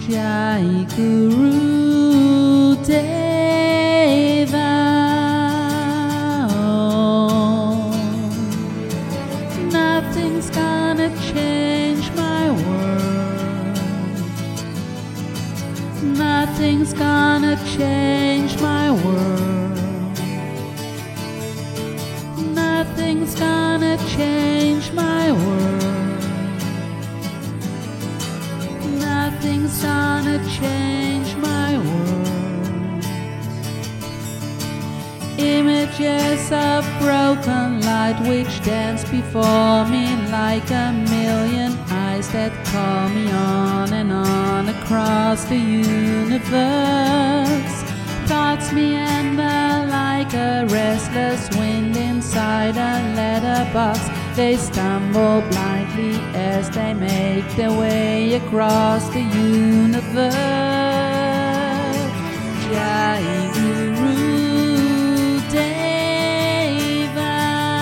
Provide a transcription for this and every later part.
Jai Guru Deva. Nothing's gonna change my world. Nothing's gonna change my world. Nothing's gonna change my world. Nothing's gonna change my world. Images of broken light which dance before me like a million eyes that call me on and on across the universe. Thoughts meander like a restless wind inside a letterbox. They stumble blindly as they make their way across the universe. Jai Guru Deva.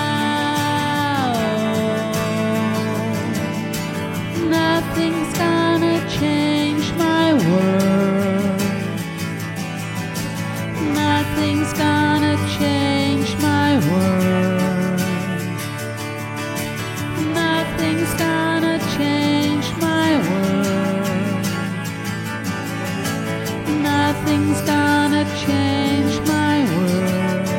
Nothing's gonna change my world. Nothing's gonna change my world. Nothing's gonna change my world. Nothing's gonna change my world.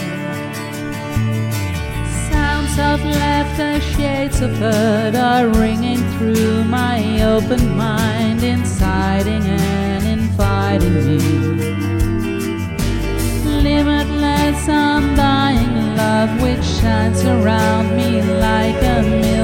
Sounds of laughter, shades of hurt are ringing through my open mind, inciting and inviting me. Limitless, undying love which shines around me like a mirror.